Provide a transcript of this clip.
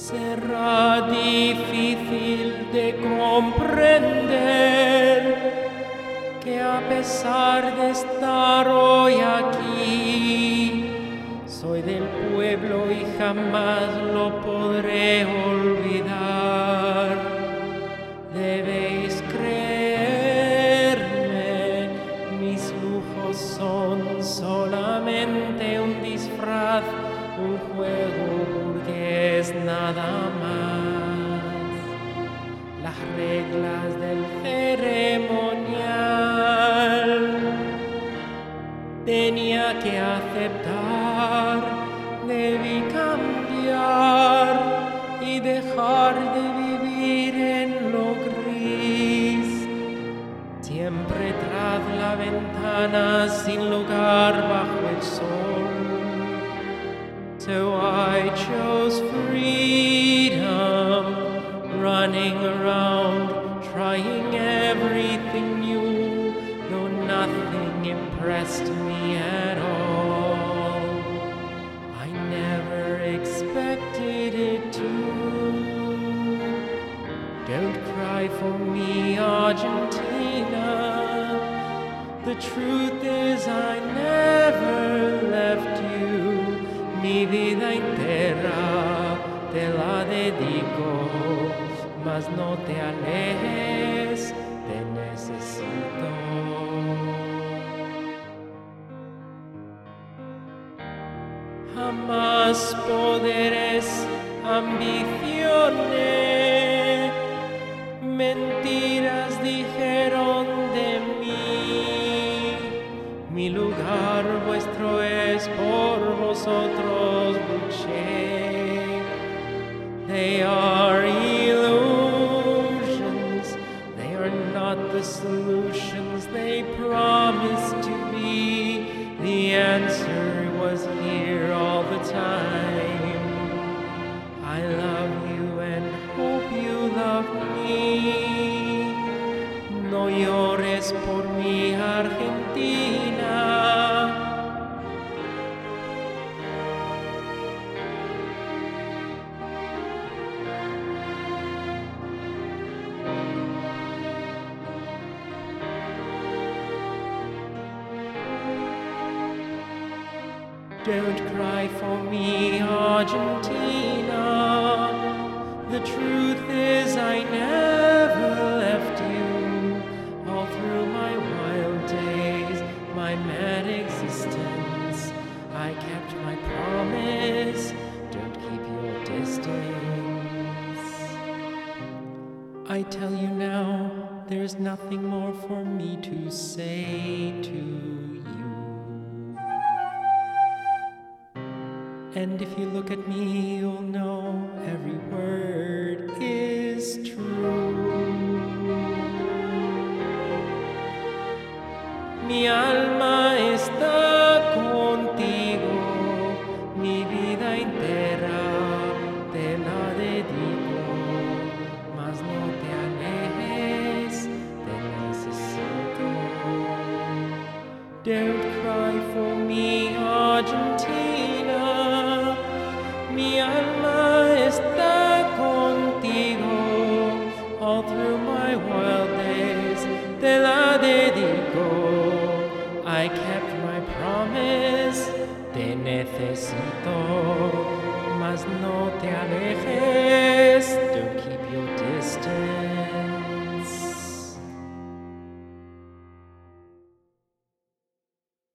Será difícil de comprender que a pesar de estar hoy aquí, soy del pueblo y jamás lo podré olvidar. Debéis creerme, mis lujos son solamente un disfraz, un juego burgués nada más. Las reglas del ceremonial tenía que aceptar, debí cambiar y dejar de vivir en lo gris, siempre tras la ventana sin lugar bajo el sol. So I chose freedom, running around, trying everything new, though nothing impressed me at all. I never expected it to. Don't cry for me, Argentina. The truth is I never left you. Mi vida entera te la dedico, mas no te alejes, te necesito. Jamás poderes, ambiciones, mentiras dijeron de mí. Mi lugar vuestro es, por vosotros luché. They are illusions, they are not the solutions they promised to be. The answer was here all the time. I love you and hope you love me. No llores por mi Argentina. Don't cry for me, Argentina. The truth is I never left you. All through my wild days, my mad existence, I kept my promise. Don't keep your distance. I tell you now, there's nothing more for me to say to you. And if you look at me, you'll know every word is true. Mi alma está contigo, mi vida entera te la dedico, mas no te alejes, te necesito. Don't cry for me, Argentina. Mi alma está contigo, all through my wild days, te la dedico. I kept my promise, te necesito, mas no te alejes.